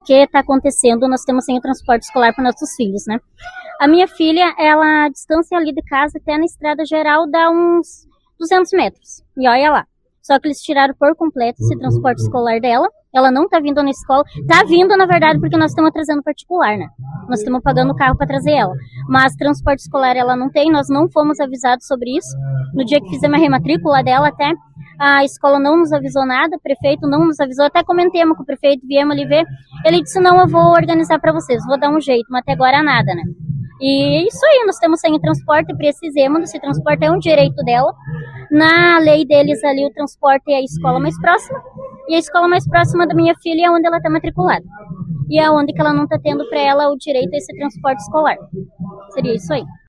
que está acontecendo, nós temos sem o transporte escolar para nossos filhos, né? A minha filha, a distância ali de casa até na estrada geral dá uns 200 metros, e olha lá. Só que eles tiraram por completo esse transporte escolar dela. Ela não tá vindo na escola. Tá vindo, na verdade, porque nós estamos trazendo particular, né? Nós estamos pagando o carro para trazer ela. Mas transporte escolar ela não tem. Nós não fomos avisados sobre isso. No dia que fizemos a rematrícula dela, até a escola não nos avisou nada. O prefeito não nos avisou. Até comentemos com o prefeito, viemos ali ver. Ele disse, não, eu vou organizar para vocês. Vou dar um jeito. Mas até agora nada, né? E é isso aí, nós temos sem transporte, precisamos desse transporte, é um direito dela. Na lei deles ali, o transporte é a escola mais próxima, e a escola mais próxima da minha filha é onde ela está matriculada. E é onde que ela não está tendo para ela o direito a esse transporte escolar. Seria isso aí.